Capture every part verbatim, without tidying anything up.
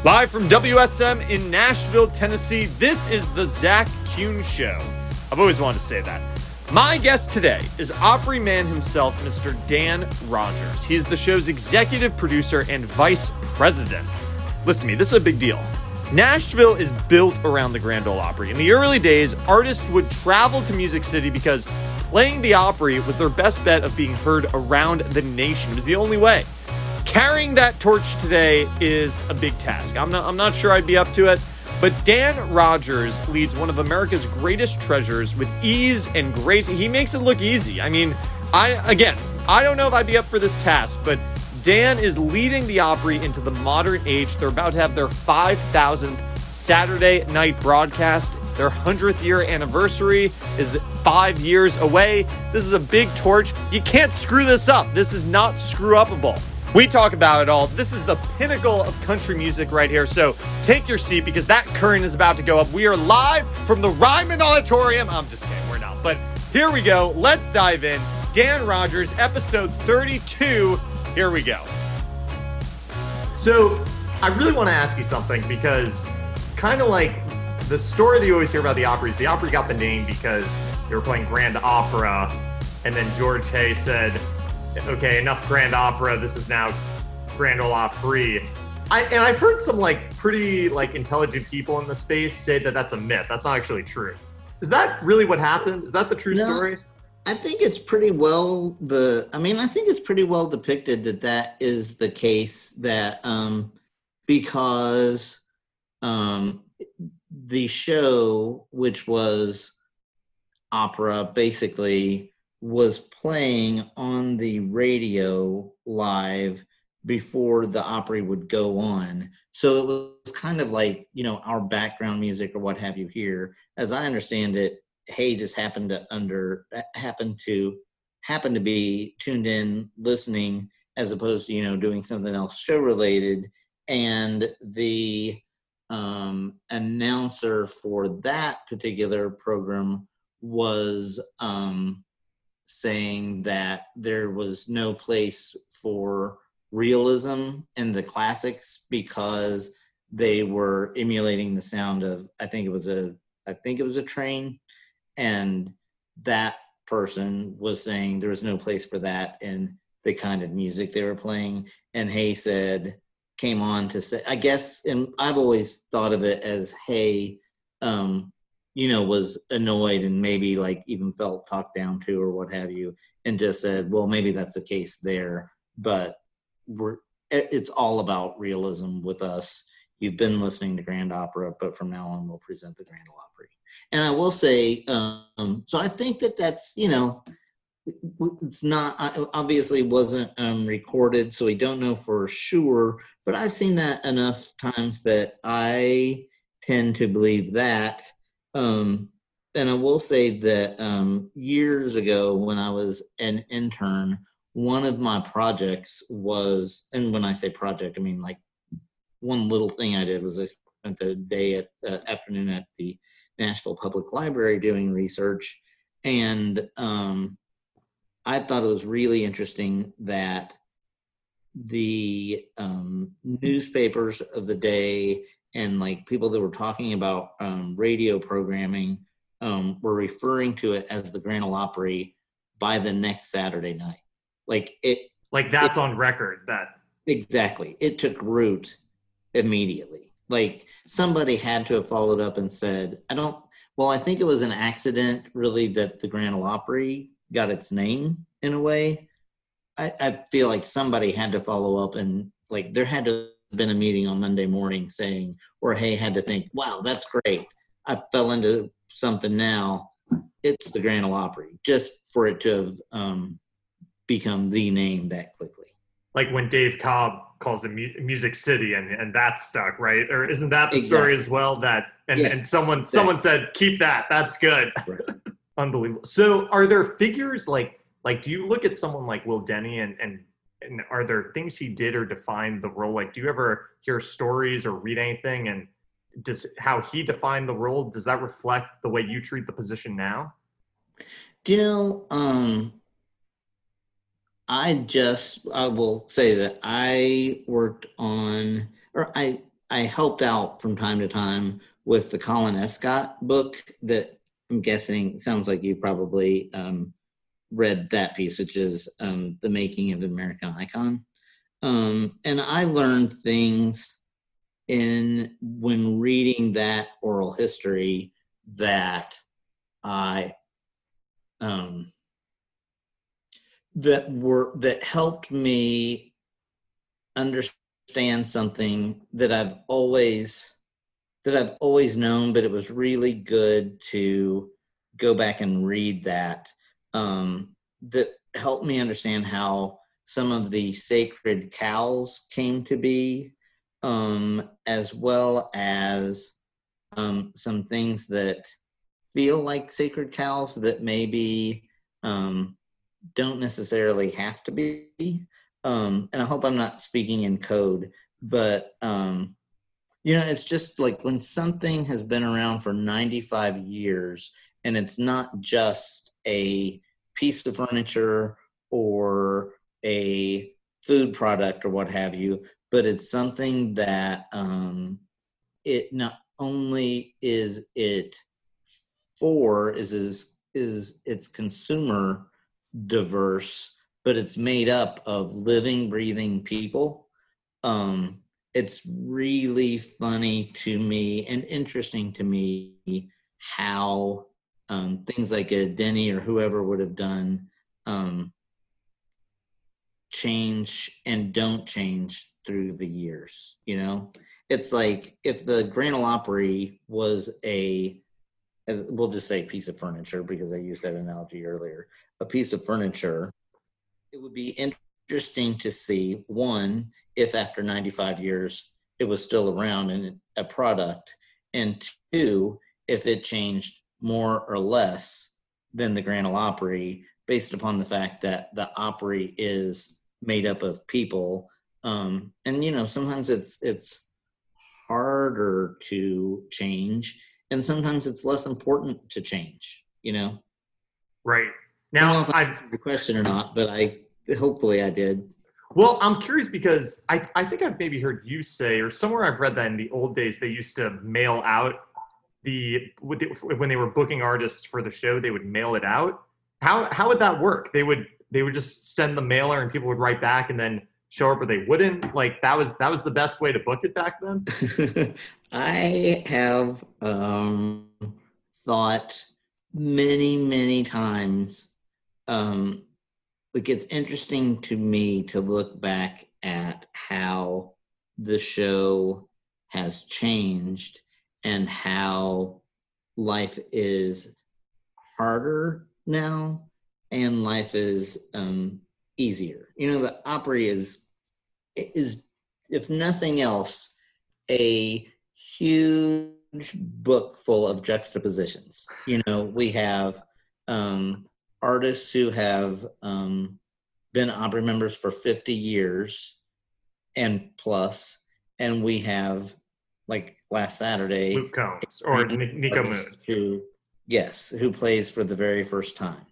Live from W S M in Nashville, Tennessee, this is the Zach Kuhn Show. I've always wanted to say that. My guest today is Opry man himself, Mister Dan Rogers. He is the show's executive producer and vice president. Listen to me, this is a big deal. Nashville is built around the Grand Ole Opry. In the early days, artists would travel to Music City because playing the Opry was their best bet of being heard around the nation. It was the only way. Carrying that torch today is a big task. I'm not I'm not sure I'd be up to it, but Dan Rogers leads one of America's greatest treasures with ease and grace. He makes it look easy. I mean, I again, I don't know if I'd be up for this task, but Dan is leading the Opry into the modern age. They're about to have their five thousandth Saturday night broadcast. Their hundredth year anniversary is five years away. This is a big torch. You can't screw this up. This is not screw-upable. We talk about it all. This is the pinnacle of country music right here. So take your seat because that curtain is about to go up. We are live from the Ryman Auditorium. I'm just kidding, we're not. But here we go. Let's dive in. Dan Rogers, episode thirty-two. Here we go. So I really want to ask you something because kind of like the story that you always hear about the Opry is the Opry got the name because they were playing Grand Opera, and then George Hay said, okay, enough Grand Opera. This is now Grand Ole Opry. I, and I've heard some like pretty like intelligent people in the space say that that's a myth. That's not actually true. Is that really what happened? Is that the true no, story? I think it's pretty well the. I mean, I think it's pretty well depicted that that is the case. That um, because um, the show, which was opera, basically was playing on the radio live before the Opry would go on. So it was kind of like, you know, our background music or what have you here. As I understand it, Hay just happened to under happened to happen to be tuned in listening as opposed to, you know, doing something else show related. And the um, announcer for that particular program was um, saying that there was no place for realism in the classics because they were emulating the sound of, I think it was a, I think it was a train. And that person was saying there was no place for that in the kind of music they were playing. And Hay said, came on to say, I guess, and I've always thought of it as Hay, um, you know, was annoyed and maybe like even felt talked down to or what have you, and just said, well, maybe that's the case there, but we're, it's all about realism with us. You've been listening to Grand Opera, but from now on we'll present the Grand Ole Opry. And I will say, um, so I think that that's, you know, it's not, obviously wasn't um, recorded, so we don't know for sure, but I've seen that enough times that I tend to believe that. Um, and I will say that um, years ago when I was an intern, one of my projects was, and when I say project, I mean like one little thing I did was I spent the day at the afternoon at the Nashville Public Library doing research. And um, I thought it was really interesting that the um, newspapers of the day and like people that were talking about um, radio programming um, were referring to it as the Grand Ole Opry by the next Saturday night. Like it, like that's it, on record. That exactly. It took root immediately. Like somebody had to have followed up and said, I don't. Well, I think it was an accident, really, that the Grand Ole Opry got its name in a way. I, I feel like somebody had to follow up and like there had to have been a meeting on Monday morning saying, or Hay had to think, wow, that's great. I fell into something now. It's the Grand Ole Opry, just for it to have um, become the name that quickly. Like when Dave Cobb calls it Mu- Music City and, and that stuck, right? Or isn't that the Exactly. story as well? That and, Yeah, and someone exactly. someone said, keep that. That's good. Right. Unbelievable. So are there figures like, like, do you look at someone like Will Denny and, and, and are there things he did or defined the role? Like, do you ever hear stories or read anything and does how he defined the role, does that reflect the way you treat the position now? Do you know, um, I just, I will say that I worked on, or I, I helped out from time to time with the Colin Escott book that I'm guessing sounds like you probably um, read that piece, which is um, The Making of an American Icon. Um, and I learned things in when reading that oral history that I um, that were that helped me understand something that I've always that I've always known, but it was really good to go back and read that. Um, that helped me understand how some of the sacred cows came to be, um, as well as um, some things that feel like sacred cows that maybe um, don't necessarily have to be. Um, and I hope I'm not speaking in code, but um, you know, it's just like when something has been around for ninety-five years and it's not just a piece of furniture or a food product or what have you, but it's something that um, it not only is it for is is is its consumer diverse, but it's made up of living, breathing people. Um, it's really funny to me and interesting to me how um, things like a Denny or whoever would have done um, change and don't change through the years. You know, it's like if the Grand Ole Opry was a, as we'll just say, piece of furniture because I used that analogy earlier, a piece of furniture, it would be interesting to see, one, if after ninety-five years it was still around and a product, and two, if it changed more or less than the Grand Ole Opry based upon the fact that the Opry is made up of people. Um, and, you know, sometimes it's it's harder to change and sometimes it's less important to change, you know? Right. I don't know Now, if I I've answered the question or not, but I hopefully I did. Well, I'm curious because I, I think I've maybe heard you say, or somewhere I've read that in the old days, they used to mail out the, when they were booking artists for the show, they would mail it out. How, how would that work? They would, they would just send the mailer and people would write back and then show up or they wouldn't. Like that was, that was the best way to book it back then. I have um, thought many, many times, um, like it's interesting to me to look back at how the show has changed and how life is harder now and life is um, easier. You know, the Opry is, is, if nothing else, a huge book full of juxtapositions. You know, we have um, artists who have um, been Opry members for fifty years and plus, and we have, like last Saturday, Luke Combs or Nico Moon. Who, yes, who plays for the very first time.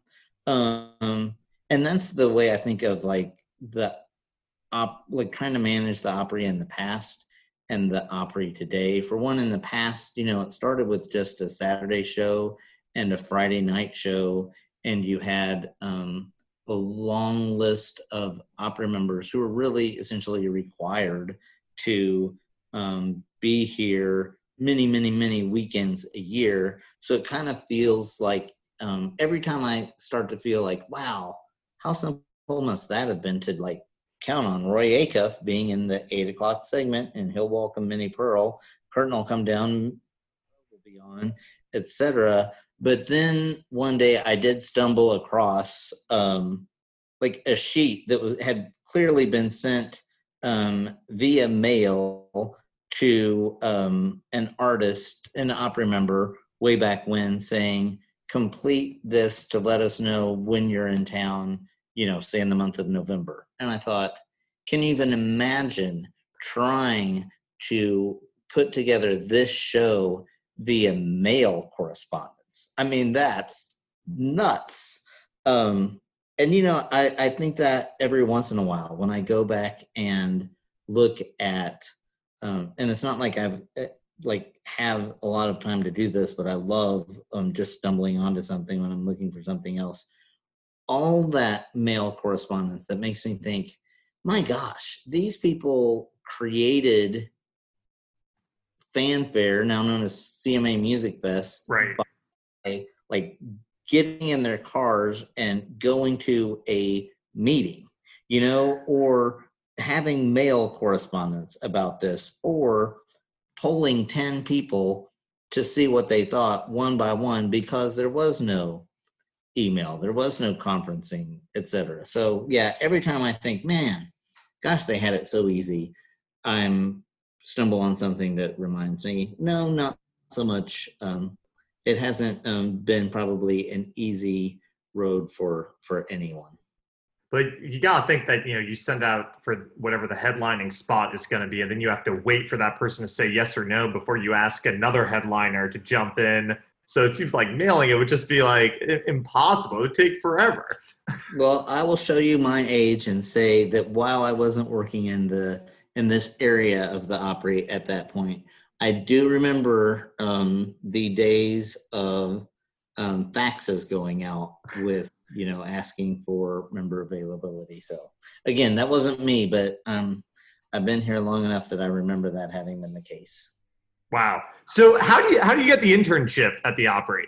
Um, and that's the way I think of like the op, like trying to manage the Opry in the past and the Opry today. For one, in the past, you know, it started with just a Saturday show and a Friday night show, and you had um, a long list of Opry members who were really essentially required to um, be here many, many, many weekends a year. So it kind of feels like um, every time I start to feel like, wow, how simple must that have been to like count on Roy Acuff being in the eight o'clock segment and he'll welcome Minnie Pearl. Curtin will come down, will be on, et cetera. But then one day I did stumble across um, like a sheet that was had clearly been sent um, via mail to um, an artist, an Opry member way back when, saying, complete this to let us know when you're in town, you know, say in the month of November. And I thought, can you even imagine trying to put together this show via mail correspondence? I mean, that's nuts. Um, and, you know, I, I think that every once in a while when I go back and look at um, and it's not like I've uh, like have a lot of time to do this, but I love um, just stumbling onto something when I'm looking for something else. All that mail correspondence that makes me think, my gosh, these people created Fanfare, now known as C M A Music Fest, Right. by like getting in their cars and going to a meeting, you know, or having mail correspondence about this, or polling ten people to see what they thought one by one, because there was no email, there was no conferencing, et cetera. So yeah, every time I think, man, gosh, they had it so easy, I'm stumble on something that reminds me, no, not so much. Um, it hasn't um, been probably an easy road for for anyone. But you gotta think that, you know, you send out for whatever the headlining spot is going to be, and then you have to wait for that person to say yes or no before you ask another headliner to jump in. So it seems like mailing it would just be like impossible. It would take forever. Well, I will show you my age and say that while I wasn't working in the in this area of the Opry at that point, I do remember um, the days of um, faxes going out with, you know, asking for member availability. So again, that wasn't me, but um, I've been here long enough that I remember that having been the case. Wow. So how do you how do you get the internship at the Opry?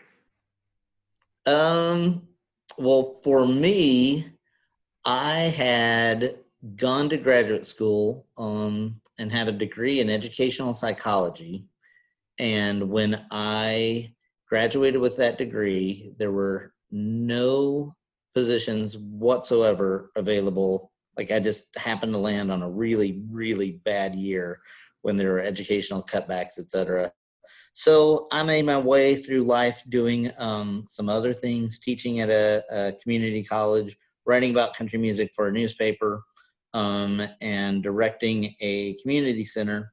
Um. Well, for me, I had gone to graduate school um, and had a degree in educational psychology. And when I graduated with that degree, there were no positions whatsoever available. Like, I just happened to land on a really, really bad year when there were educational cutbacks, et cetera. So I made my way through life doing um, some other things, teaching at a, a community college, writing about country music for a newspaper, um, and directing a community center,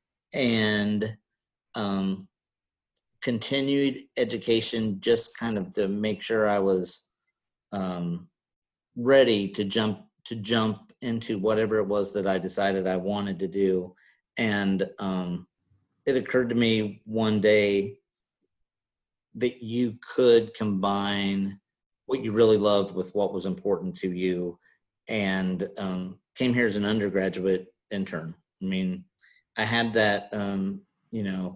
and um, continued education just kind of to make sure I was um, ready to jump to jump into whatever it was that I decided I wanted to do. And um, it occurred to me one day that you could combine what you really loved with what was important to you, and um, came here as an undergraduate intern. I mean, I had that, um, you know,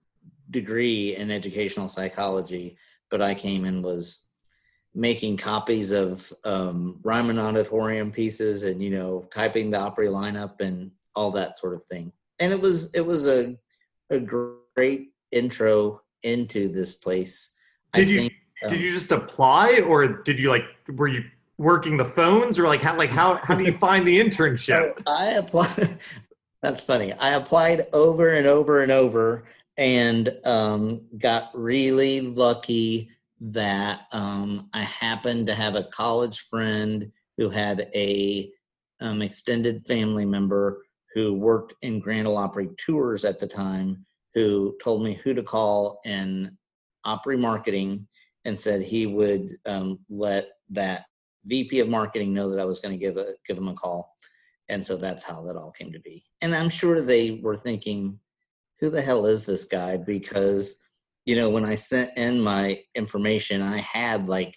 degree in educational psychology, but I came and was making copies of um, Ryman Auditorium pieces and, you know, typing the Opry lineup and all that sort of thing. And it was, it was a, a great intro into this place. Did I you think, um, did you just apply, or did you like were you working the phones, or like how like how how do you find the internship? So I applied. That's funny. I applied over and over and over, and um, got really lucky that um, I happened to have a college friend who had a um, extended family member who worked in Grand Ole Opry tours at the time, who told me who to call in Opry marketing and said he would um, let that V P of marketing know that I was going to give a give him a call. And so that's how that all came to be. And I'm sure they were thinking, who the hell is this guy? Because, you know, when I sent in my information, I had like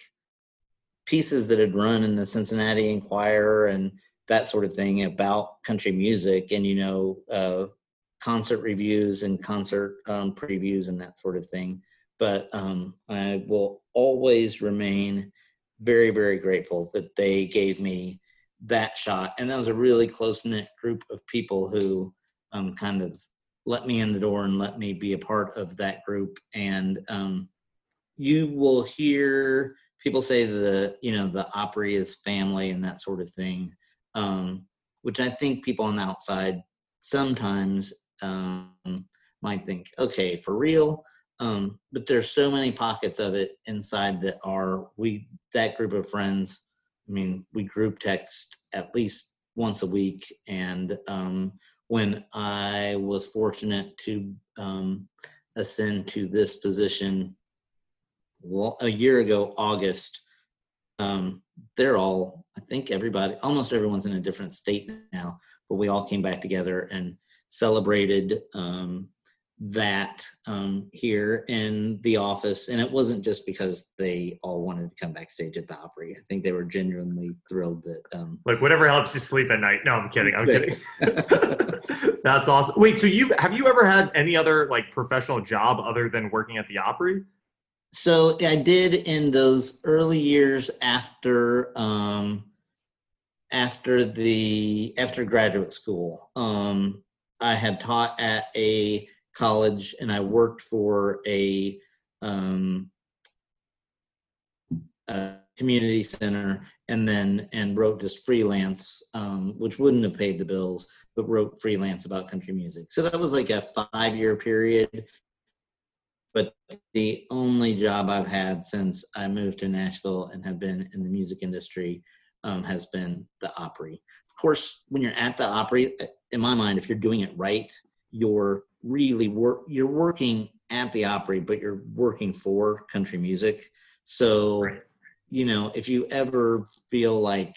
pieces that had run in the Cincinnati Enquirer and that sort of thing about country music, and, you know, uh, concert reviews and concert um, previews and that sort of thing. But um, I will always remain very, very grateful that they gave me that shot. And that was a really close-knit group of people who um, kind of let me in the door and let me be a part of that group. And um, you will hear people say the, you know, the Opry is family and that sort of thing, um, which I think people on the outside sometimes um, might think, okay, for real? Um, but there's so many pockets of it inside that are, we, that group of friends, I mean, we group text at least once a week. And um, when I was fortunate to um, ascend to this position well, a year ago, August, um, they're all, I think everybody, almost everyone's in a different state now, but we all came back together and celebrated um, that um, here in the office. And it wasn't just because they all wanted to come backstage at the Opry. I think they were genuinely thrilled that. Um, Like whatever helps you sleep at night. No, I'm kidding. I'm kidding. That's awesome. Wait, so you have you ever had any other like professional job other than working at the Opry? So I did in those early years after um, after the after graduate school. Um, I had taught at a college, and I worked for a, um, a community center, and then and wrote just freelance, um, which wouldn't have paid the bills, but wrote freelance about country music. So that was like a five-year period. But the only job I've had since I moved to Nashville and have been in the music industry um, has been the Opry. Of course, when you're at the Opry, in my mind, if you're doing it right, you're really work. You're working at the Opry, but you're working for country music. So, right. you know, if you ever feel like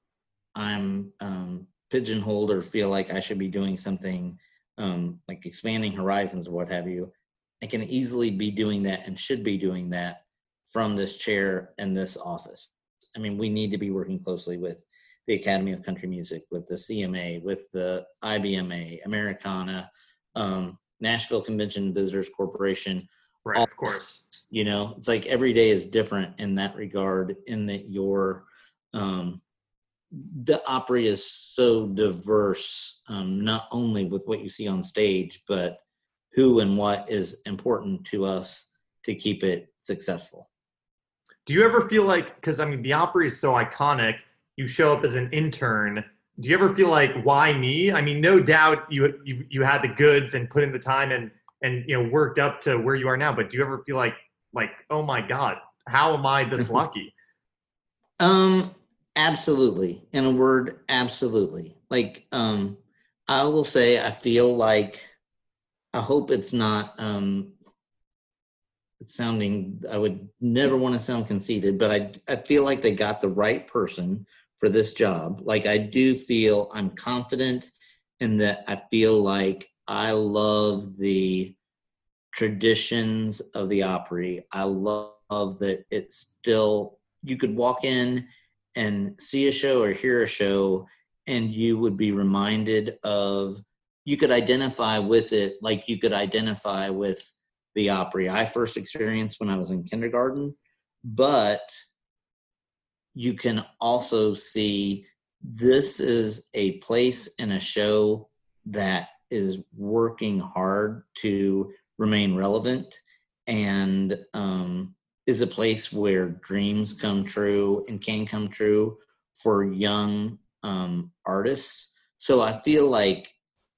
I'm um, pigeonholed or feel like I should be doing something um, like expanding horizons or what have you, I can easily be doing that and should be doing that from this chair and this office. I mean, we need to be working closely with the Academy of Country Music, with the C M A, with the I B M A, Americana, um, Nashville Convention and Visitors Corporation. Right, all, of course. You know, it's like every day is different in that regard, in that your um, the Opry is so diverse, um, not only with what you see on stage, but who and what is important to us to keep it successful. Do you ever feel like, because I mean, the Opry is so iconic, you show up as an intern. Do you ever feel like, why me? I mean, no doubt you you, you had the goods and put in the time and, and, you know, worked up to where you are now. But do you ever feel like, like, oh my God, how am I this lucky? Um, absolutely. In a word, absolutely. Like, um, I will say, I feel like, I hope it's not um, it's sounding, I would never want to sound conceited, but I, I feel like they got the right person for this job. Like, I do feel I'm confident in that. I feel like I love the traditions of the Opry. I love that it's still, you could walk in and see a show or hear a show and you would be reminded of, you could identify with it like you could identify with the Opry I first experienced when I was in kindergarten. But you can also see this is a place and a show that is working hard to remain relevant, and um, is a place where dreams come true and can come true for young um, artists. So I feel like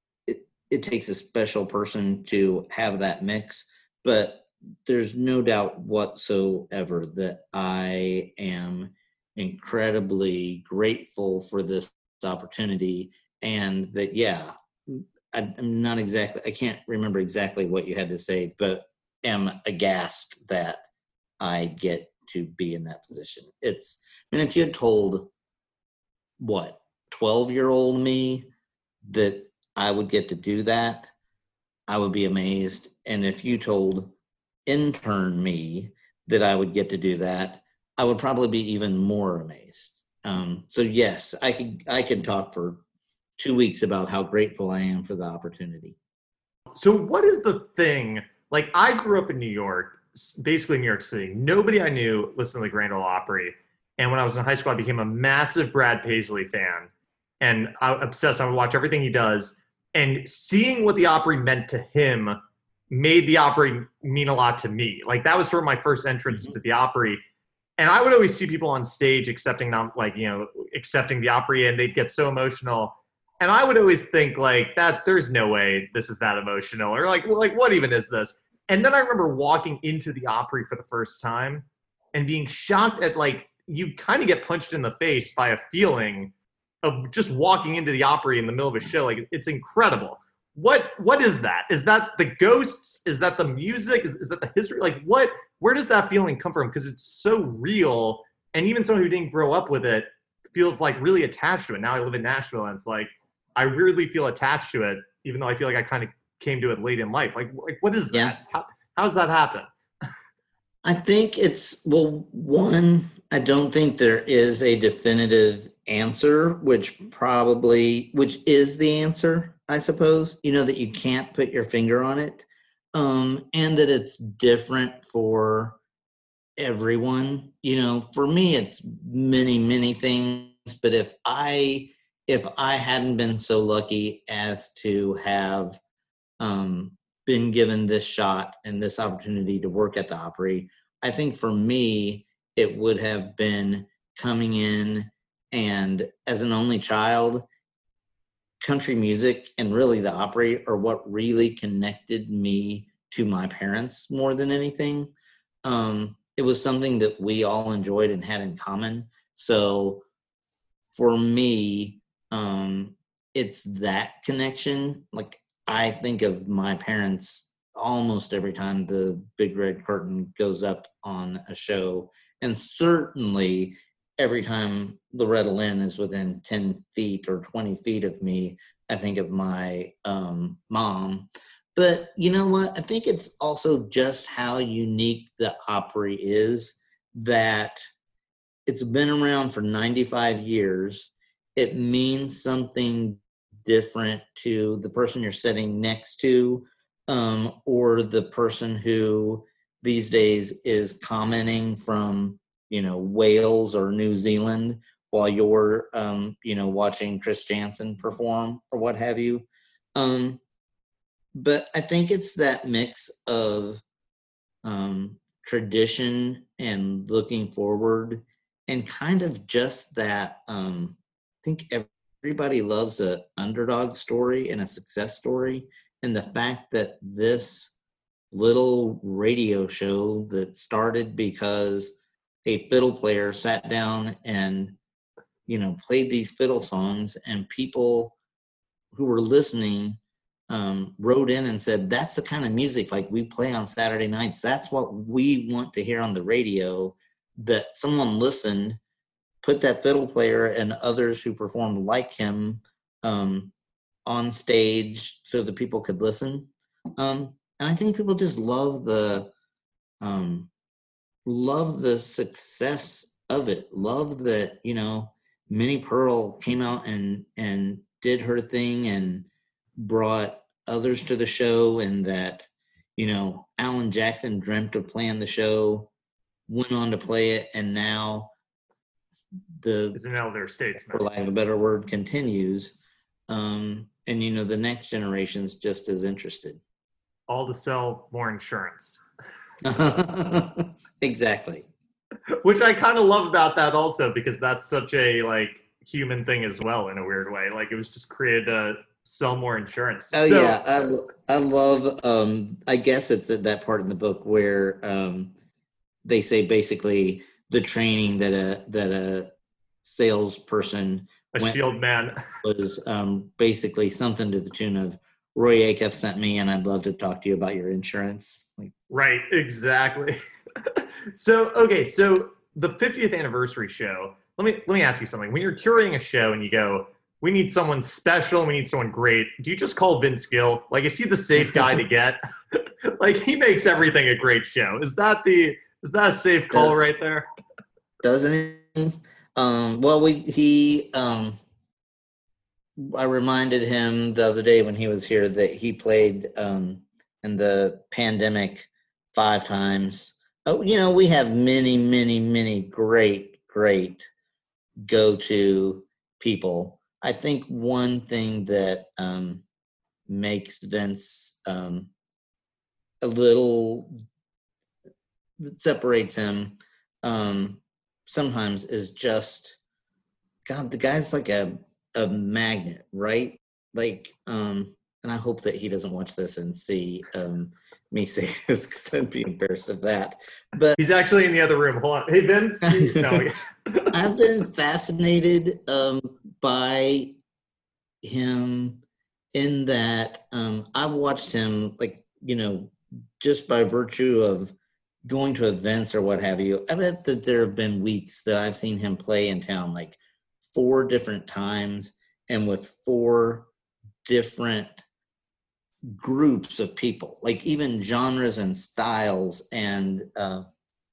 it takes a special person to have that mix, but there's no doubt whatsoever that I am incredibly grateful for this opportunity, and that, yeah, I, I'm not exactly, I can't remember exactly what you had to say, but am aghast that I get to be in that position. It's, I mean, if you had told, what, twelve-year-old me that I would get to do that, I would be amazed. And if you told intern me that I would get to do that, I would probably be even more amazed. Um, so yes, I could I could talk for two weeks about how grateful I am for the opportunity. So what is the thing, like I grew up in New York, basically New York City. Nobody I knew listened to the Grand Ole Opry. And when I was in high school, I became a massive Brad Paisley fan. And I obsessed. I would watch everything he does. And seeing what the Opry meant to him made the Opry mean a lot to me. Like that was sort of my first entrance mm-hmm. to the Opry. And I would always see people on stage accepting, like, you know, accepting the Opry, and they'd get so emotional. And I would always think like that, there's no way this is that emotional, or like, like what even is this? And then I remember walking into the Opry for the first time and being shocked at, like, you kind of get punched in the face by a feeling of just walking into the Opry in the middle of a show. Like, it's incredible. What, what is that? Is that the ghosts? Is that the music? Is, is that the history? Like, what, where does that feeling come from? Because it's so real. And even someone who didn't grow up with it feels like really attached to it. Now I live in Nashville, and it's like, I weirdly feel attached to it, even though I feel like I kind of came to it late in life. Like, like what is that? Yeah. How, how's that happen? I think it's, well, one, I don't think there is a definitive answer, which probably, which is the answer, I suppose, you know, that you can't put your finger on it. Um, and that it's different for everyone. You know, for me, it's many, many things. But if I, if I hadn't been so lucky as to have um, been given this shot and this opportunity to work at the Opry, I think for me, it would have been coming in, and as an only child, country music and really the Opry are what really connected me to my parents more than anything. Um, it was something that we all enjoyed and had in common. So for me, um, it's that connection. Like, I think of my parents almost every time the big red curtain goes up on a show, and certainly every time Loretta Lynn is within ten feet or twenty feet of me, I think of my um, mom. But you know what? I think it's also just how unique the Opry is, that it's been around for ninety-five years. It means something different to the person you're sitting next to, um, or the person who these days is commenting from, you know, Wales or New Zealand while you're, um, you know, watching Chris Janson perform or what have you. Um, but I think it's that mix of um, tradition and looking forward, and kind of just that, um, I think everybody loves an underdog story and a success story. And the fact that this little radio show that started because a fiddle player sat down and, you know, played these fiddle songs, and people who were listening um, wrote in and said, that's the kind of music like we play on Saturday nights. That's what we want to hear on the radio. That someone listened, put that fiddle player and others who performed like him um, on stage so that people could listen. Um, and I think people just love the, um, love the success of it. Love that, you know, Minnie Pearl came out and, and did her thing and brought others to the show, and that, you know, Alan Jackson dreamt of playing the show, went on to play it, and now the, Is an elder statesman, for lack of a better word, continues. Um, and, you know, the next generation's just as interested. All to sell more insurance. Exactly. Which I kind of love about that also, because that's such a like human thing as well in a weird way. Like, it was just created to sell more insurance. Oh So, yeah, I, I love. Um, I guess it's at that part in the book where um, they say basically the training that a that a salesperson a went shield man. was um, basically something to the tune of, Roy Acuff sent me, and I'd love to talk to you about your insurance. Like, Right, exactly. So, okay, so the fiftieth anniversary show, let me let me ask you something. When you're curating a show and you go, we need someone special, we need someone great, do you just call Vince Gill? Like, is he the safe guy to get? Like, he makes everything a great show. Is that the is that a safe call Does- right there? doesn't he? Um, well, we he. Um, I reminded him the other day when he was here that he played um, in the pandemic five times. Oh, you know, we have many, many, many great, great go-to people. I think one thing that um, makes Vince um, a little, that separates him um, sometimes is just, God, the guy's like a, a magnet, right? Like, um, and I hope that he doesn't watch this and see um, me say this, because I'd be embarrassed of that. But He's actually in the other room. Hold on. Hey, Vince. No. I've been fascinated um, by him in that um, I've watched him, like, you know, just by virtue of going to events or what have you. I bet that there have been weeks that I've seen him play in town like four different times, and with four different groups of people, like even genres and styles and, uh,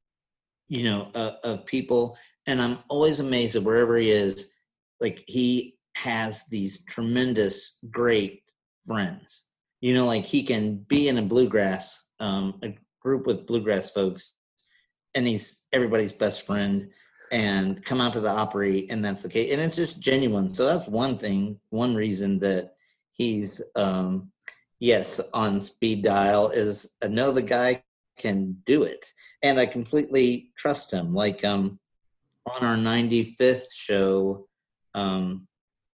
you know, uh, of people. And I'm always amazed that wherever he is, like he has these tremendous, great friends. You know, like he can be in a bluegrass, um, a group with bluegrass folks, and he's everybody's best friend, and come out to the Opry, and that's the case. And it's just genuine. So that's one thing, one reason that he's, um, yes, on speed dial is I know the guy can do it. And I completely trust him. Like um, on our ninety-fifth show, um,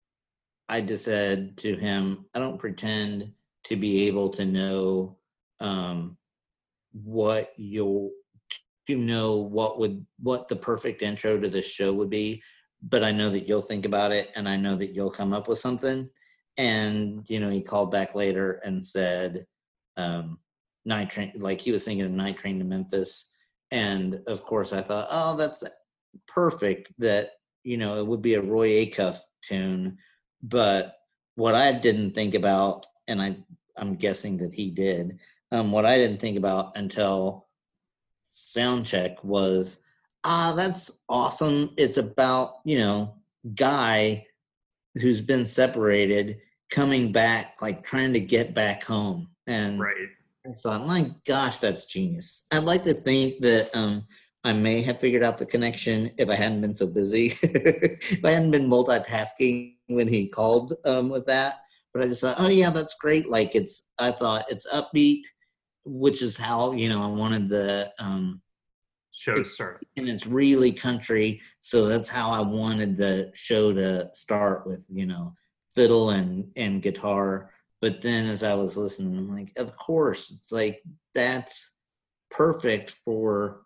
I just said to him, I don't pretend to be able to know um, what you'll to know what would what the perfect intro to this show would be, but I know that you'll think about it, and I know that you'll come up with something. And you know, he called back later and said, um, "Night Train," like he was thinking of "Night Train to Memphis." And of course, I thought, "Oh, that's perfect." That you know, it would be a Roy Acuff tune, but what I didn't think about, and I I'm guessing that he did, um, what I didn't think about until sound check was, ah, that's awesome. It's about, you know, guy who's been separated coming back, like trying to get back home. And Right. I thought, my gosh, that's genius. I'd like to think that um, I may have figured out the connection if I hadn't been so busy, if I hadn't been multitasking when he called um, with that. But I just thought, oh yeah, that's great. Like it's, I thought it's upbeat, which is how, you know, I wanted the um, show to start. And it's really country. So that's how I wanted the show to start, with, you know, fiddle and, and guitar. But then as I was listening, I'm like, of course, it's like, that's perfect for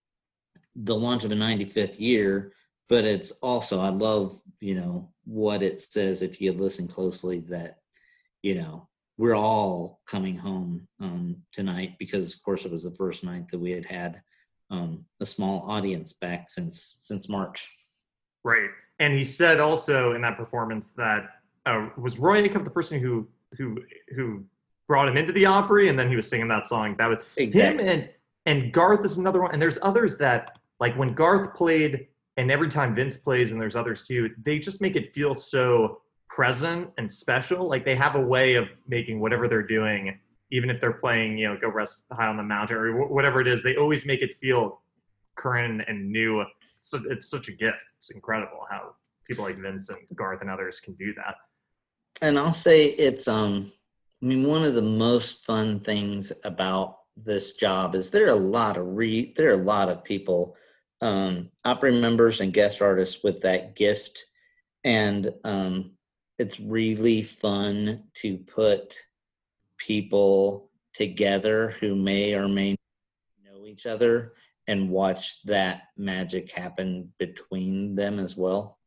the launch of a ninety-fifth year. But it's also, I love, you know, what it says, if you listen closely, that, you know, we're all coming home um, tonight, because of course it was the first night that we had had um, a small audience back since, since March. Right. And he said also in that performance that, uh, was Roy Acuff the person who, who who brought him into the Opry, and then he was singing that song? That was Exactly. him. and and Garth is another one, and there's others that, like when Garth played, and every time Vince plays, and there's others too, they just make it feel so present and special. Like they have a way of making whatever they're doing, even if they're playing, you know, Go Rest High on the Mountain or whatever it is, they always make it feel current and new. So it's such a gift. It's incredible how people like Vince and Garth and others can do that. And I'll say it's, um, I mean, one of the most fun things about this job is there are a lot of re, there are a lot of people, um, Opry members and guest artists with that gift. And um, it's really fun to put people together who may or may not know each other and watch that magic happen between them as well.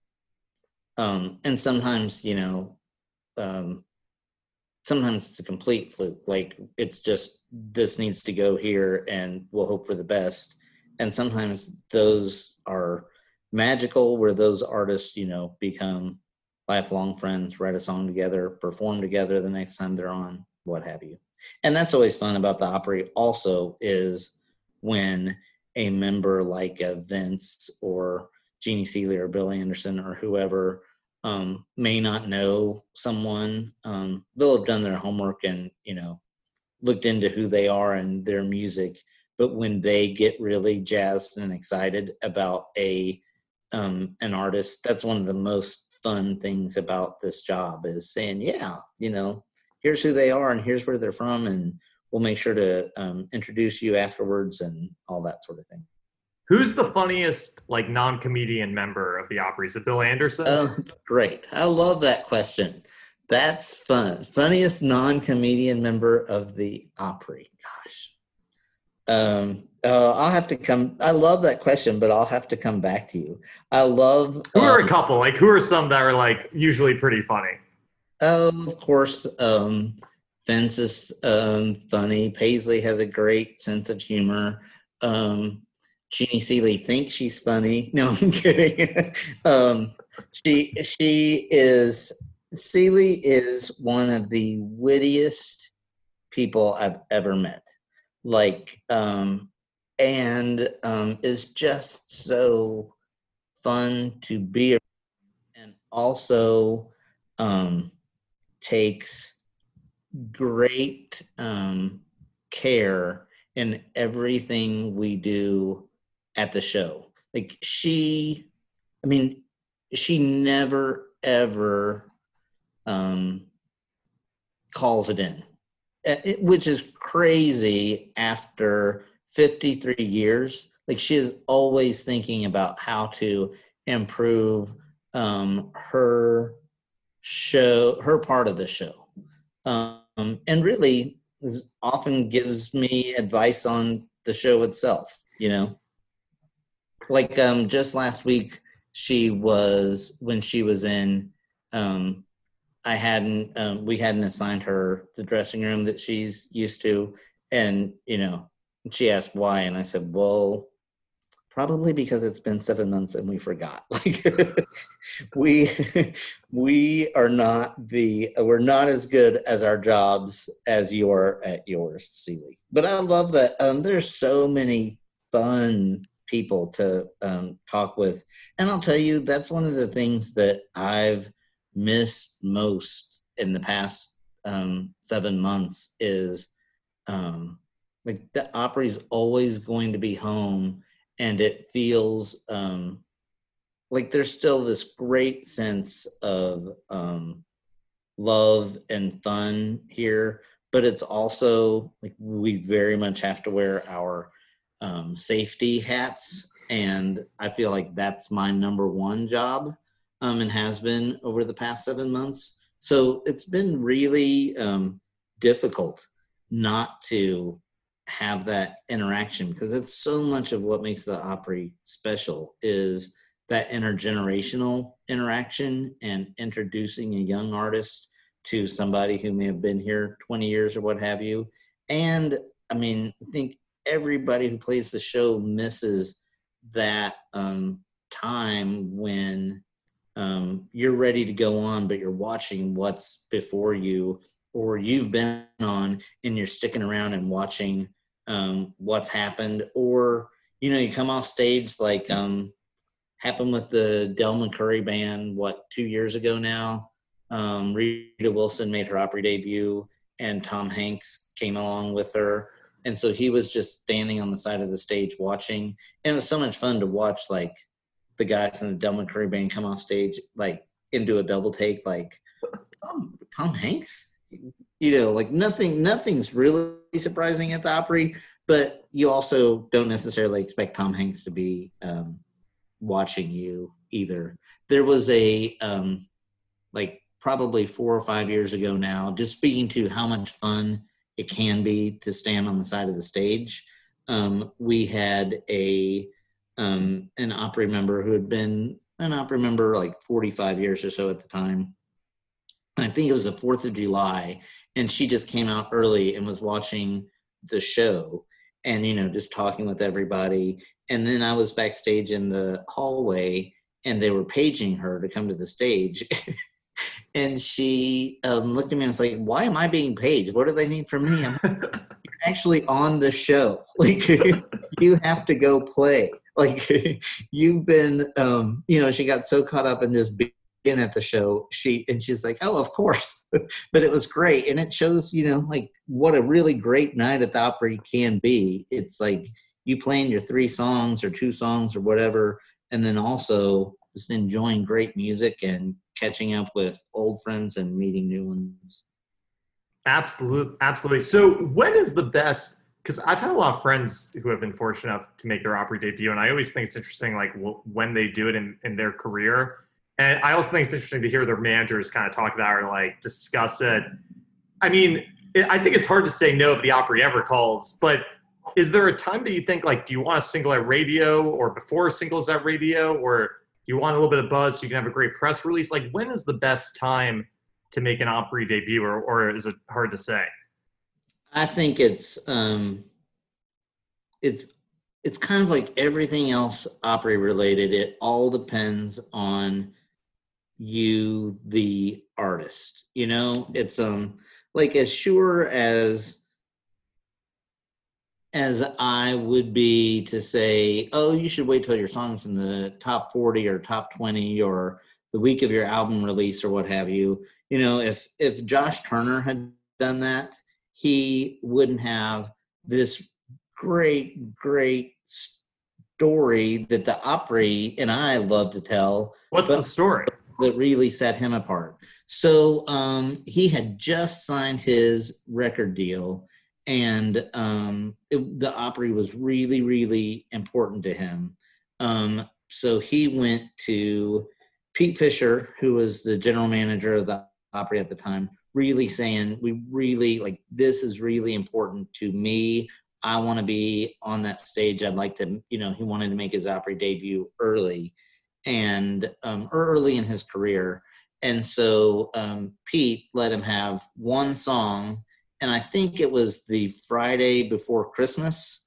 Um, and sometimes, you know, Um, sometimes it's a complete fluke. Like it's just, this needs to go here and we'll hope for the best. And sometimes those are magical, where those artists, you know, become lifelong friends, write a song together, perform together the next time they're on, what have you. And that's always fun about the Opry also, is when a member like a Vince or Jeannie Seeley or Bill Anderson or whoever um, may not know someone, um, they'll have done their homework and, you know, looked into who they are and their music. But when they get really jazzed and excited about a um, an artist, that's one of the most fun things about this job, is saying, yeah, you know, here's who they are and here's where they're from, and we'll make sure to um, introduce you afterwards and all that sort of thing. Who's the funniest, like, non-comedian member of the Opry? Is it Bill Anderson? Oh, great. I love that question. That's fun. Funniest non-comedian member of the Opry. Gosh. Um, uh, I'll have to come. I love that question, but I'll have to come back to you. I love. Who are um, a couple? Like, who are some that are, like, usually pretty funny? Oh, of course, um, Vince is um, funny. Paisley has a great sense of humor. Um, Jeannie Seeley thinks she's funny. No, I'm kidding. um, she she is Celie is one of the wittiest people I've ever met. Like, um, and um, is just so fun to be around, and also um, takes great um, care in everything we do at the show. Like she, I mean, she never ever um, calls it in, it, which is crazy after fifty-three years. Like she is always thinking about how to improve um, her show, her part of the show. Um, and really often gives me advice on the show itself, you know? Like um, just last week, she was, when she was in, um, I hadn't, um, we hadn't assigned her the dressing room that she's used to. And, you know, she asked why. And I said, well, probably because it's been seven months and we forgot. Like we, we are not the, we're not as good as our jobs as you are at yours, Celie. But I love that. Um, there's so many fun people to um, talk with. And I'll tell you, that's one of the things that I've missed most in the past um, seven months is um, like the Opry is always going to be home, and it feels um, like there's still this great sense of um, love and fun here, but it's also like we very much have to wear our um, safety hats, and I feel like that's my number one job. Um, and has been over the past seven months. So it's been really um, difficult not to have that interaction, because it's so much of what makes the Opry special is that intergenerational interaction and introducing a young artist to somebody who may have been here twenty years or what have you. And I mean, I think everybody who plays the show misses that um, time when Um, you're ready to go on, but you're watching what's before you, or you've been on and you're sticking around and watching um, what's happened, or, you know, you come off stage like um, happened with the Del McCoury band, what, two years ago now? Um, Rita Wilson made her Opry debut and Tom Hanks came along with her. And so he was just standing on the side of the stage watching. And it was so much fun to watch, like, the guys in the Del McCoury band come off stage, like, into a double take, like, Tom, Tom Hanks? You know, like, nothing, nothing's really surprising at the Opry, but you also don't necessarily expect Tom Hanks to be um, watching you either. There was a, um, like, probably four or five years ago now, just speaking to how much fun it can be to stand on the side of the stage. Um, we had a, Um, an Opry member who had been an Opry member like forty-five years or so at the time. I think it was the fourth of July, and she just came out early and was watching the show and, you know, just talking with everybody. And then I was backstage in the hallway and they were paging her to come to the stage. And she um, looked at me and was like, why am I being paged? What do they need from me? I'm like, you're actually on the show. Like, you have to go play. Like, you've been, um, you know, she got so caught up in just being at the show. She, and she's like, oh, of course. But it was great. And it shows, you know, like what a really great night at the Opry can be. It's like you playing your three songs or two songs or whatever, and then also just enjoying great music and catching up with old friends and meeting new ones. Absolutely. Absolutely. So when is the best, because I've had a lot of friends who have been fortunate enough to make their Opry debut, and I always think it's interesting, like, w- when they do it in, in their career. And I also think it's interesting to hear their managers kind of talk about it or, like, discuss it. I mean, it, I think it's hard to say no if the Opry ever calls, but is there a time that you think, like, do you want a single at radio or before singles at radio, or do you want a little bit of buzz so you can have a great press release? Like, when is the best time to make an Opry debut, or, or is it hard to say? I think it's um, it's it's kind of like everything else Opry related. It all depends on you the artist. You know, it's um like as sure as as I would be to say, oh, you should wait till your song's in the top forty or top twenty or the week of your album release or what have you. You know, if if Josh Turner had done that, he wouldn't have this great, great story that the Opry and I love to tell. What's the story? That really set him apart. So um, he had just signed his record deal, and um, it, the Opry was really, really important to him. Um, so he went to Pete Fisher, who was the general manager of the Opry at the time, really saying, we really, like, this is really important to me. I want to be on that stage. I'd like to, you know, he wanted to make his Opry debut early and um, early in his career. And so um, Pete let him have one song, and I think it was the Friday before Christmas.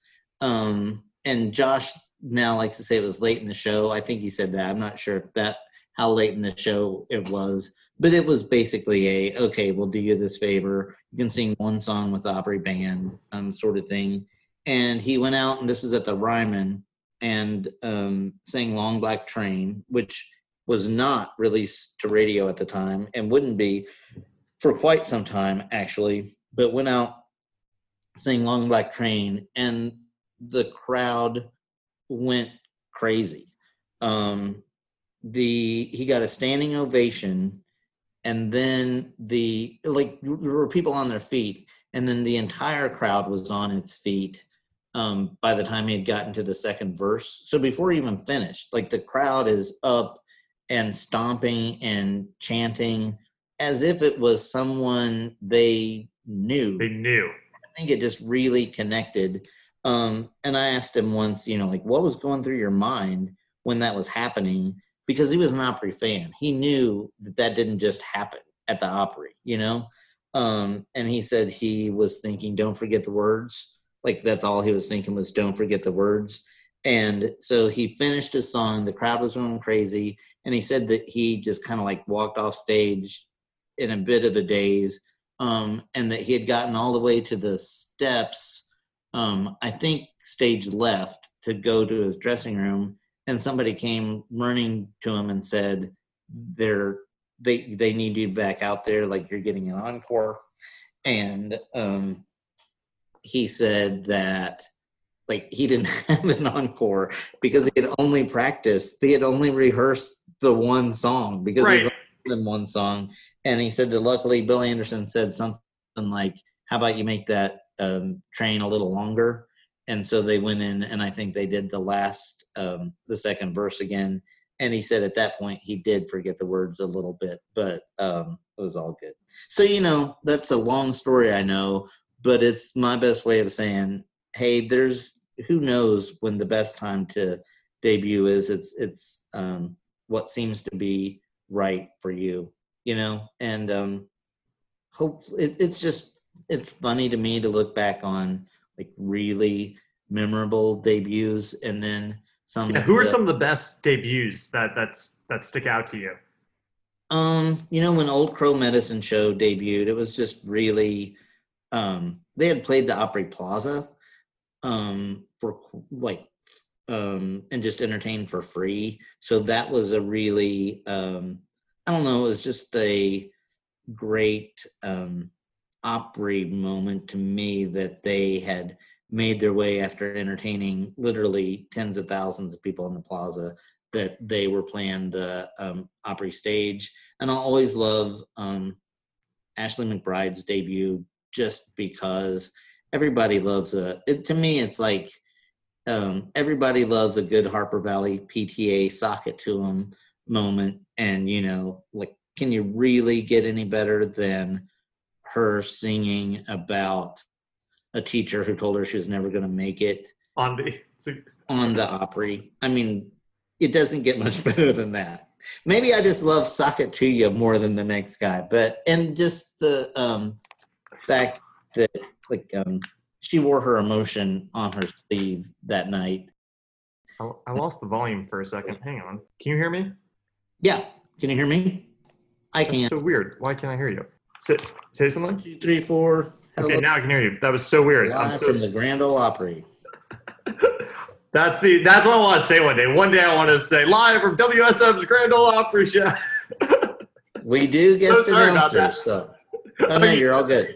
Um, and Josh now likes to say it was late in the show. I think he said that. I'm not sure if that, how late in the show it was, but it was basically a, okay, we'll do you this favor. You can sing one song with the Opry band um, sort of thing. And he went out, and this was at the Ryman, and um, sang Long Black Train, which was not released to radio at the time and wouldn't be for quite some time, actually, but went out, sang Long Black Train, and the crowd went crazy. Um, the he got a standing ovation, and then the, like, there were people on their feet, and then the entire crowd was on its feet um, by the time he had gotten to the second verse. So before he even finished, like, the crowd is up and stomping and chanting as if it was someone they knew. They knew. I think it just really connected. Um, and I asked him once, you know, like, what was going through your mind when that was happening? Because he was an Opry fan. He knew that that didn't just happen at the Opry, you know? Um, and he said he was thinking, don't forget the words. Like, that's all he was thinking was, don't forget the words. And so he finished his song. The crowd was going crazy. And he said that he just kind of like walked off stage in a bit of a daze, um, and that he had gotten all the way to the steps, um, I think stage left, to go to his dressing room. And somebody came running to him and said, they're, they, they need you back out there. Like, you're getting an encore. And um, he said that, like, he didn't have an encore because he had only practiced. He had only rehearsed the one song because right. there's only been one song. And he said that luckily Bill Anderson said something like, how about you make that um, train a little longer? And so they went in, and I think they did the last, um, the second verse again. And he said at that point he did forget the words a little bit, but um, it was all good. So, you know, that's a long story, I know, but it's my best way of saying, hey, there's, who knows when the best time to debut is. It's, it's um, what seems to be right for you, you know? And um, hope it, it's just, it's funny to me to look back on, like, really memorable debuts, and then some. Yeah, who are the, some of the best debuts that that's that stick out to you? Um, you know, when Old Crow Medicine Show debuted, it was just really. Um, they had played the Opry Plaza, um, for like, um, and just entertained for free. So that was a really, um, I don't know, it was just a great um, Opry moment to me that they had made their way after entertaining literally tens of thousands of people in the plaza, that they were playing the um, Opry stage. And I'll always love um, Ashley McBride's debut, just because everybody loves a, it, to me, it's like um, everybody loves a good Harper Valley P T A sock it to them moment. And, you know, like, can you really get any better than her singing about a teacher who told her she was never going to make it On the on the Opry? I mean, it doesn't get much better than that. Maybe I just love Sock It To You more than the next guy, but, and just the um, fact that, like, um, she wore her emotion on her sleeve that night. I, I lost the volume for a second. Hang on. Can you hear me? Yeah. Can you hear me? I That's can't. so weird. Why can't I hear you? Say, say something. Two, three, four. Hello. Okay, now I can hear you. That was so weird. Live I'm so from the Grand Ole Opry. That's the that's what I want to say one day. One day I want to say live from W S M's Grand Ole Opry show. We do guest So sorry about that. announcers, so oh no, you're all good.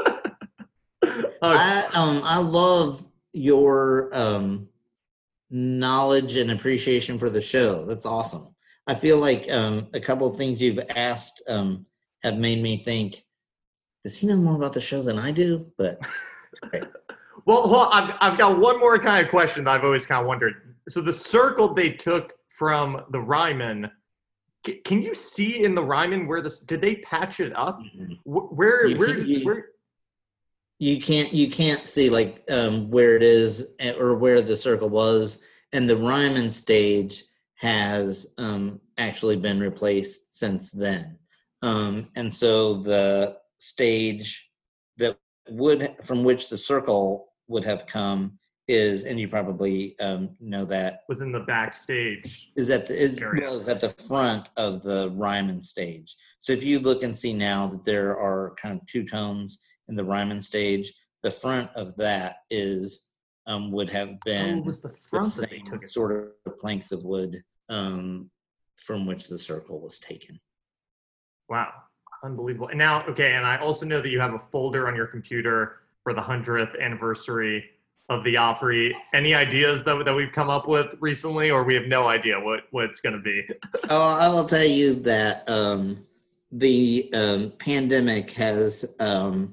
Uh, I um I love your um knowledge and appreciation for the show. That's awesome. I feel like um a couple of things you've asked um have made me think, does he know more about the show than I do? But okay. well, hold on, I've I've got one more kind of question that I've always kind of wondered. So the circle they took from the Ryman, c- can you see in the Ryman where this? Did they patch it up? Wh- Where You where can- you- where? you can't you can't see like um where it is eh, or where the circle was, and the Ryman stage has um actually been replaced since then. Um and so the stage that would from which the circle would have come is, and you probably um know that, Was in the backstage. is at the is, Area. well, is at the front of the Ryman stage. So if you look and see now that there are kind of two tones in the Ryman stage, the front of that is um, would have Oh, been it was the the front that they same took it. sort of planks of wood um, from which the circle was taken. Wow, unbelievable. And now, okay, and I also know that you have a folder on your computer for the hundredth anniversary of the Opry. Any ideas that, that we've come up with recently, or we have no idea what, what it's going to be? Oh, I will tell you that um, the um, pandemic has. Um,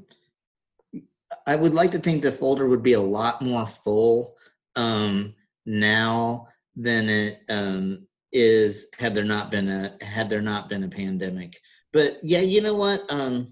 I would like to think the folder would be a lot more full um, now than it um, is had there not been a had there not been a pandemic. But yeah, you know what? Um,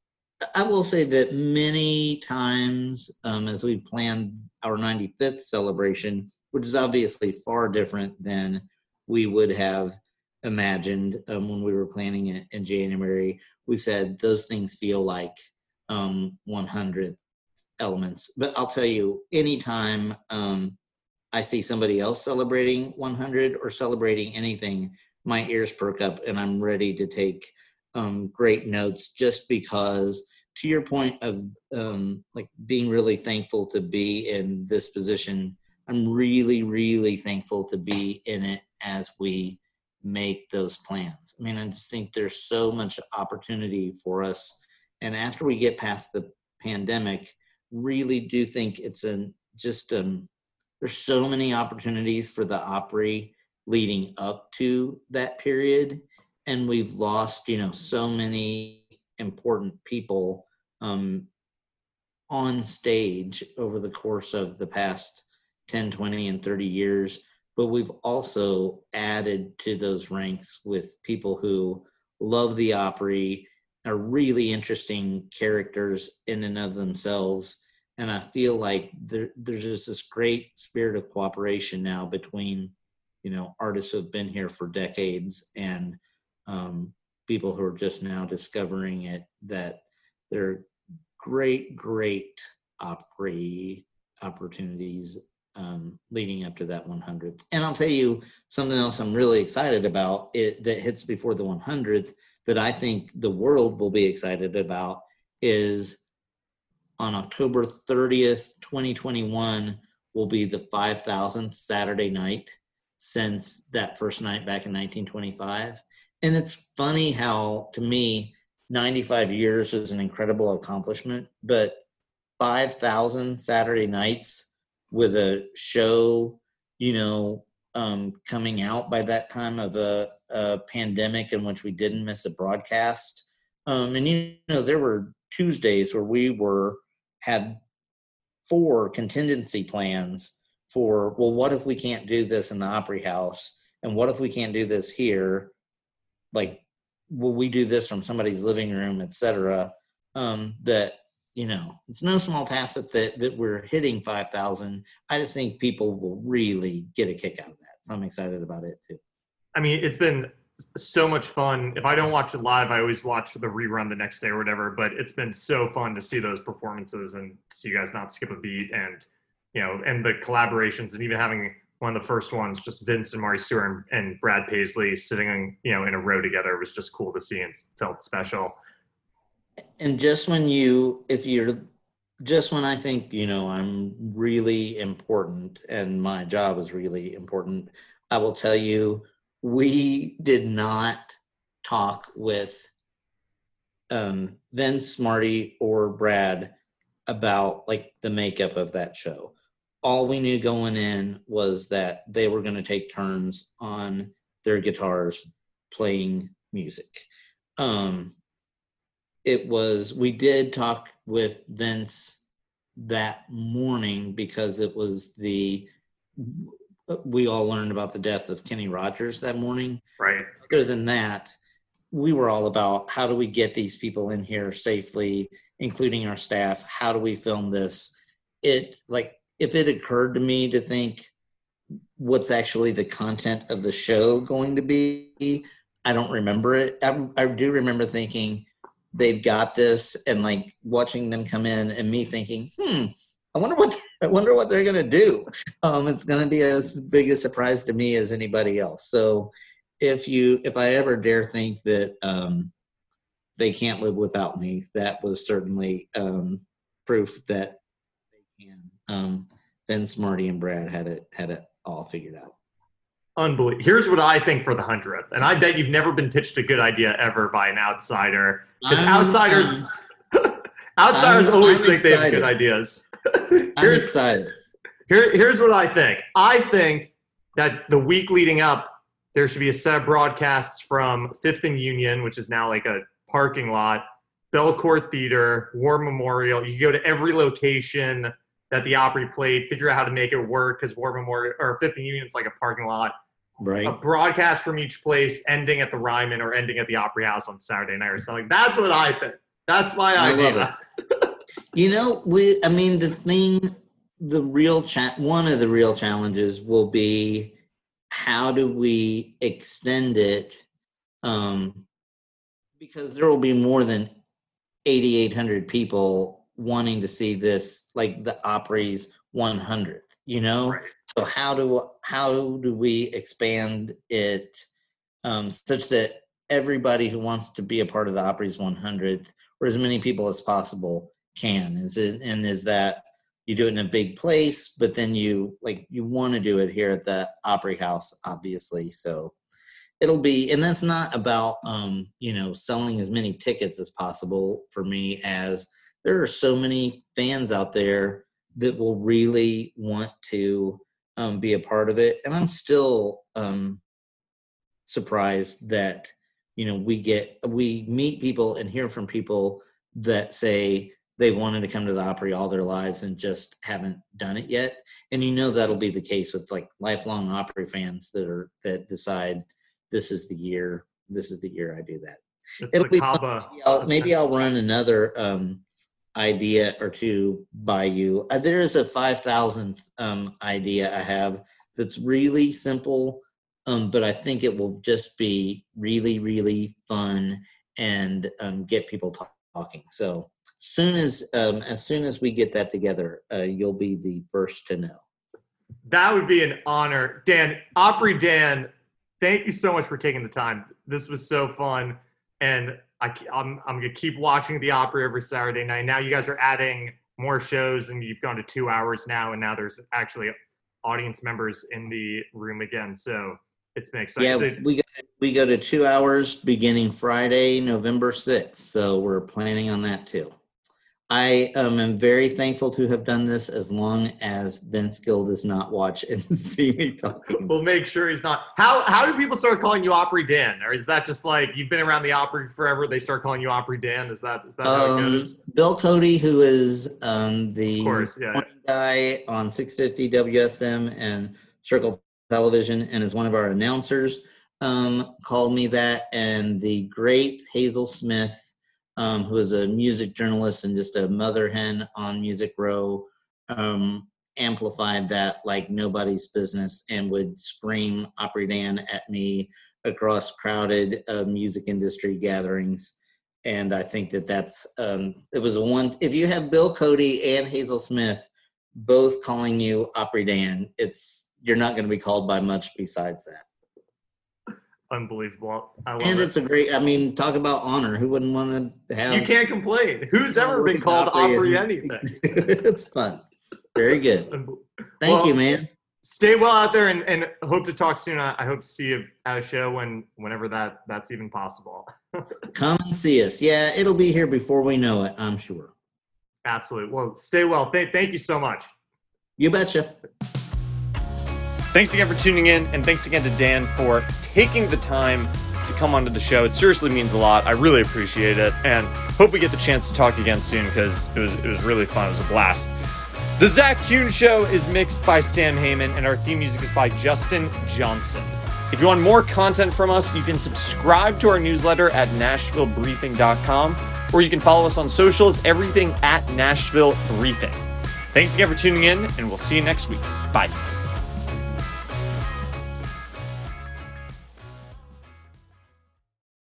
I will say that many times um, as we planned our ninety-fifth celebration, which is obviously far different than we would have imagined um, when we were planning it in January, we said those things feel like um, one hundredth elements. But I'll tell you, anytime um, I see somebody else celebrating one hundred or celebrating anything, my ears perk up and I'm ready to take um, great notes, just because, to your point of um, like being really thankful to be in this position, I'm really, really thankful to be in it as we make those plans. I mean, I just think there's so much opportunity for us. And after we get past the pandemic, really do think it's an just um there's so many opportunities for the Opry leading up to that period, and we've lost, you know, so many important people um on stage over the course of the past ten, twenty, and thirty years. But we've also added to those ranks with people who love the Opry, are really interesting characters in and of themselves. And I feel like there, there's just this great spirit of cooperation now between, you know, artists who have been here for decades and um, people who are just now discovering it, that there are great, great Opry opportunities um, leading up to that one hundredth. And I'll tell you something else I'm really excited about it, that hits before the one hundredth, that I think the world will be excited about, is on October thirtieth, twenty twenty-one will be the five thousandth Saturday night since that first night back in nineteen twenty-five. And it's funny how, to me, ninety-five years is an incredible accomplishment, but five thousand Saturday nights with a show, you know, um, coming out by that time of a, a pandemic in which we didn't miss a broadcast. Um, and, you know, there were Tuesdays where we were, had four contingency plans for, well, what if we can't do this in the Opry House? And what if we can't do this here? Like, will we do this from somebody's living room, et cetera? Um, that, you know, it's no small task that, that, that we're hitting five thousand. I just think people will really get a kick out of that. So I'm excited about it too. I mean, it's been so much fun. If I don't watch it live, I always watch the rerun the next day or whatever, but it's been so fun to see those performances and see you guys not skip a beat, and, you know, and the collaborations, and even having one of the first ones, just Vince and Marty Stewart and, and Brad Paisley sitting, you know, in a row together was just cool to see and felt special. And just when you, if you're, just when I think, you know, I'm really important and my job is really important, I will tell you, we did not talk with um, Vince, Marty, or Brad about like the makeup of that show. All we knew going in was that they were going to take turns on their guitars playing music. Um, it was, we did talk with Vince that morning because it was the, we all learned about the death of Kenny Rogers that morning. Right. Other than that, we were all about how do we get these people in here safely, including our staff? How do we film this? It, like, if it occurred to me to think what's actually the content of the show going to be, I don't remember it. I, I do remember thinking they've got this, and like watching them come in and me thinking, hmm, I wonder what I wonder what they're gonna do. Um, it's gonna be as big a surprise to me as anybody else. So if you if I ever dare think that um, they can't live without me, that was certainly um, proof that they can. Um, Vince, Marty, and Brad had it had it all figured out. Unbelievable. Here's what I think for the hundredth, and I bet you've never been pitched a good idea ever by an outsider, because outsiders um, outsiders I'm, always I'm think excited. they have good ideas. I'm excited. Here, here's what I think. I think that the week leading up, there should be a set of broadcasts from Fifth and Union, which is now like a parking lot, Belcourt Theater, War Memorial. You go to every location that the Opry played, figure out how to make it work, because War Memorial or Fifth and Union is like a parking lot. Right. A broadcast from each place, ending at the Ryman or ending at the Opry House on Saturday night or something. That's what I think. That's my I idea. love it. You know, we. I mean, the thing, the real cha- one of the real challenges will be how do we extend it, um, because there will be more than eighty-eight hundred people wanting to see this, like the Opry's one hundredth, you know? Right. So how do how do we expand it um, such that everybody who wants to be a part of the Opry's one hundredth, or as many people as possible, can? Is it, and is that you do it in a big place, but then you like you want to do it here at the Opry House, obviously. So it'll be, and that's not about um, you know, selling as many tickets as possible for me, as there are so many fans out there that will really want to um, be a part of it. And I'm still um, surprised that, you know, we get, we meet people and hear from people that say they've wanted to come to the Opry all their lives and just haven't done it yet. And you know, that'll be the case with like lifelong Opry fans that are, that decide this is the year, this is the year I do that. It's It'll be Kaba. fun. Maybe I'll, maybe I'll run another um, idea or two by you. Uh, there is a five thousandth um, idea I have that's really simple, um, but I think it will just be really, really fun and um, get people talk- talking. So soon as um, as soon as we get that together, uh, you'll be the first to know. That would be an honor. Dan, Opry Dan, thank you so much for taking the time. This was so fun. And I, I'm, I'm going to keep watching the Opry every Saturday night. Now you guys are adding more shows, and you've gone to two hours now, and now there's actually audience members in the room again. So it's been exciting. Yeah, So, we go, we go to two hours beginning Friday, November sixth. So we're planning on that too. I um, am very thankful to have done this as long as Vince Gill does not watch and see me talking. we'll make sure he's not. How how do people start calling you Opry Dan? Or is that just like you've been around the Opry forever, they start calling you Opry Dan? Is that is that how it Um, goes? Bill Cody, who is um, the Of course, yeah. morning guy on six fifty W S M and Circle Television, and is one of our announcers, um, called me that. And the great Hazel Smith, Um, who is a music journalist and just a mother hen on Music Row, um, amplified that like nobody's business and would scream Opry Dan at me across crowded uh, music industry gatherings. And I think that that's, um, it was a one, if you have Bill Cody and Hazel Smith both calling you Opry Dan, it's, you're not going to be called by much besides that. Unbelievable. I love And it. it's a great, I mean, talk about honor. Who wouldn't want to have? You can't complain. Who's ever been called Opry anything? It's fun. Very good. Thank Well, you, man. Stay well out there, and, and hope to talk soon. I, I hope to see you at a show when whenever that that's even possible. Come and see us. Yeah, it'll be here before we know it, I'm sure. Absolutely. Well, stay well. Th- thank you so much. You betcha. Thanks again for tuning in, and thanks again to Dan for taking the time to come onto the show. It seriously means a lot. I really appreciate it, and hope we get the chance to talk again soon because it was it was really fun. It was a blast. The Zach Kuhn Show is mixed by Sam Heyman, and our theme music is by Justin Johnson. If you want more content from us, you can subscribe to our newsletter at nashville briefing dot com, or you can follow us on socials, everything at Nashville Briefing. Thanks again for tuning in, and we'll see you next week. Bye.